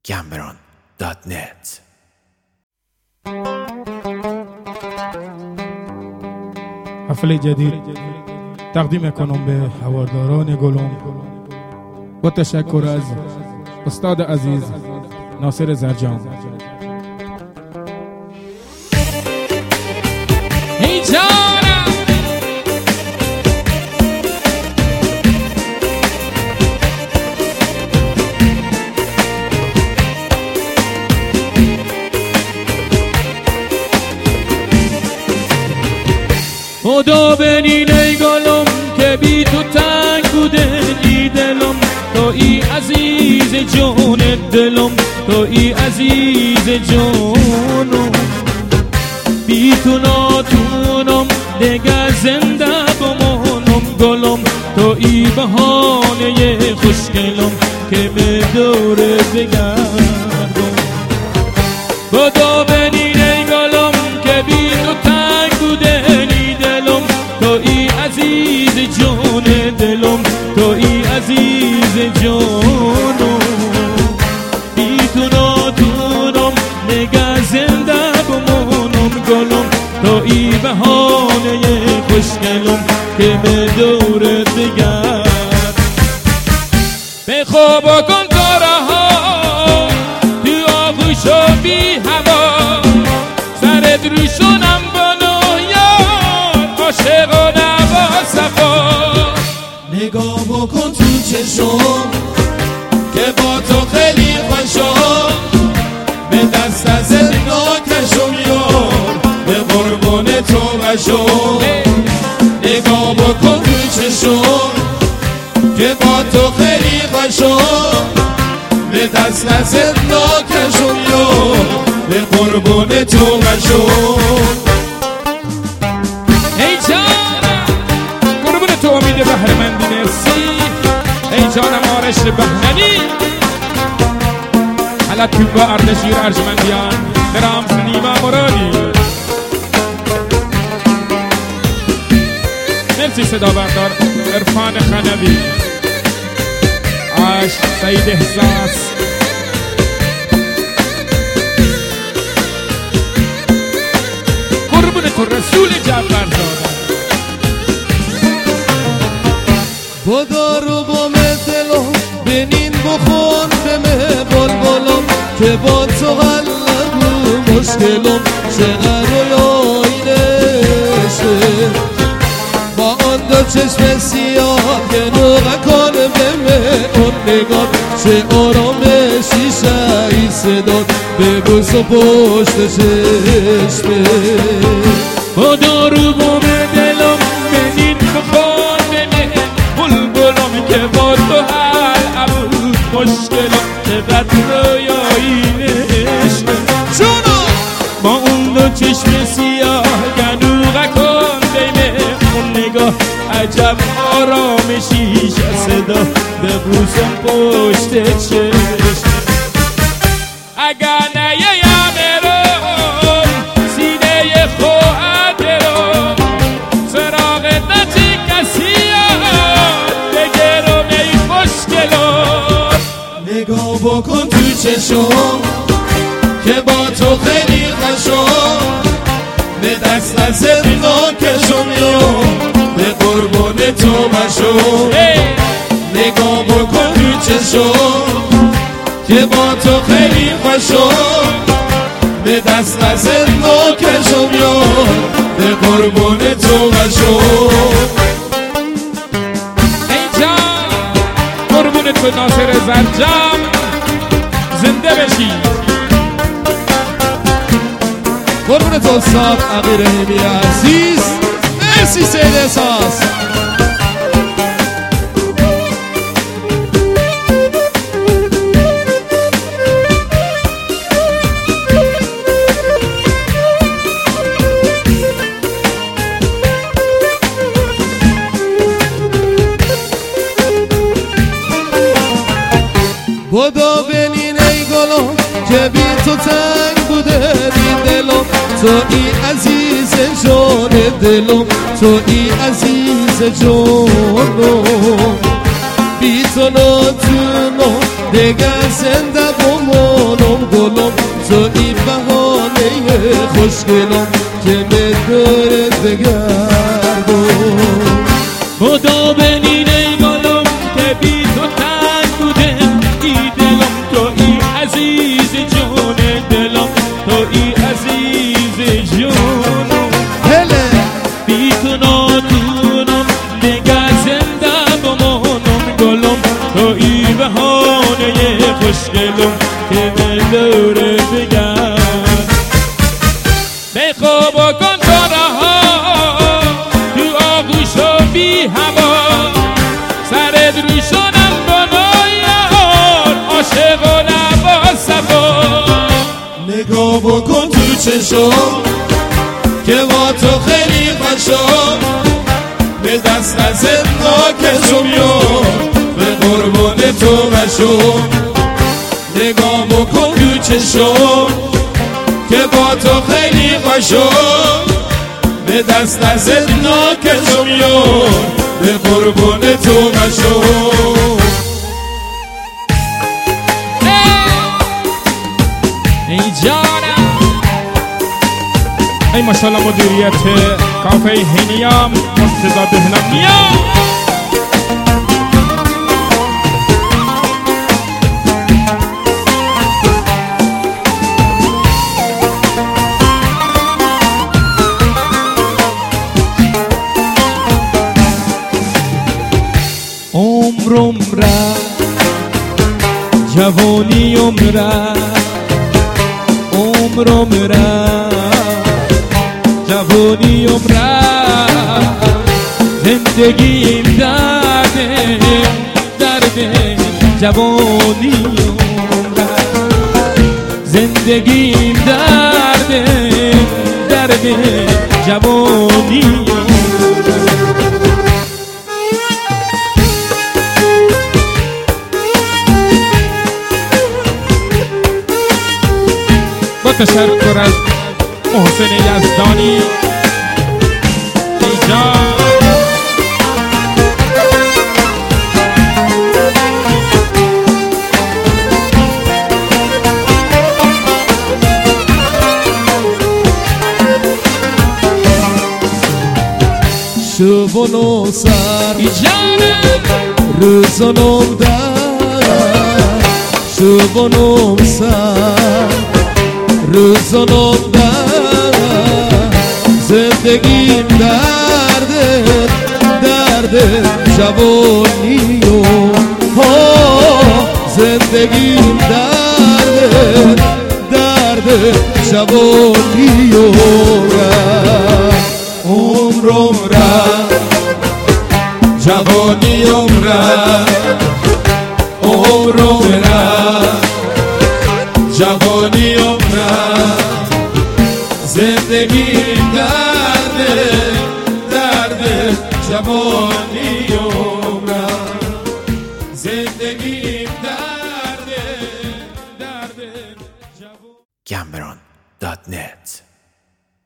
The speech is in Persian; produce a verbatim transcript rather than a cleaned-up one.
گمبران دات نت. حفله جدید تقدیم کنم به هواداران گلم با تشکر از استاد عزیز ناصر زرجان. ای جانم خدا بنین ای گلم که بی تو تنگ بوده ای دلم، تو ای عزیز جون دلم، تو ای عزیز جونم، بی تو ناتونم دیگر زنده بمانم گلم، تو ای بهانه خوشگلم که به دور بگردم. خدا بنین ای گلم که بی تو تنگ بوده ای دلم، تو ای عزیز جون دلم، تو ای عزیز جونم، بی تو ناتونم نگه زنده بمانم گلم، تو ای بهانه خوشگلم که به دورت بگرد. به خواب کن تاره ها تو آغوش و بی هوا، سرت روشونم بانو یار عاشقانه با صفا. نگاه بکن تو چشم که با تو خیلی خوشم، به دست از ناکشم یار به قربون تو بشم. نگاه بکن تو چشم که با تو خیلی خوشم، به دست از ناکشم یار به قربون تو بشم. ای جانم قربون تو امید بهرمندی مرسی، ای جانم آرش بهمنی حالا تو با اردشیر ارجمندیان درام نیما مرادی. مرسی صدا بردار عرفان خنوی، آش سید احساس، قربون تو رسول جعفرزاده. خدا رو با دلم بنین بخون به مه بلبلم که با تو غلب و مشکلم چقدر رویایی نشه، با آن دو چشم سیاه که نوغه کنه به مه اون نگاه چه آرامشی شایی صداد به بوس و پشت چشمه. خدا رو با دلم بنین بخون به مه بلبلم که با تو حل عبود مشکلم چقدر رویایی نشه، با اون دو چشم سیاه گنوغه کن بین اون نگاه عجب آرامشیش صدا به بوسم پشت چشم. اگر نیایم رو سینه خواهد رو سراغ نتی کسی بگرم ای خوشگلم. نگاه بکن تو چشم که با تو خیلی خوشم، به دست از ناکشم یار به قربون تو بشم. نگاه بکن تو چشم که با تو خیلی خوشم، به دست از ناکشم یار به قربون تو بشم. ای جان قربون تو ناصر زرجان زنده بشی. قربون تو استاد عقی رحیمی عزیز، مرسی سید احساس. خدا بنین ای گلم که بی تو تنگ بوده ای دلم، تو ای عزیز جون دلم، تو ای عزیز جونم، بی تو ناتونم دیگر زنده بمانم خوشگلم که به دورت بگردم خدا بنین ای گلم که بی تو تنگ بوده ای دلم، تو ای عزیز جون دلم، تو ای عزیز جونم. هله بی تو ناتونم نگه زنده بمانم گلم، تو ای بهانه خوشگلم که من دوره بگرد. بخواب کن تو رها تو آغوش و بی هوا، سرت روشنم بنایار عاشق و لبا صفا. نگاه بکن تو چشم که با تو خیلی خوشم، به دست از ناکشم یار به قربان تو بشم. نگاه بکن تو چشم که با تو خیلی خوشم، به دست از ناکشم یار به قربان تو بشم. ای جانم ای ماشاءالله مدیریت کافه هینیام مرتضی بهنام میام. عمرم رفت جوانیم رفت، عمرم رفت جوانیم رفت، زندگیم درده درده جوانیم رفت، زندگیم درده درده جوانیم رفت. تشکر از محسن یزدانی اینجا. شب و نو سر روز و نو در، شب و نو سر روز و نو در، زندگیم درده درده جوانیم، زندگیم درده درده جوانیم. عمرم رفت جوانیم رفت، عمرم رفت جوانیم رفت، زندگیم در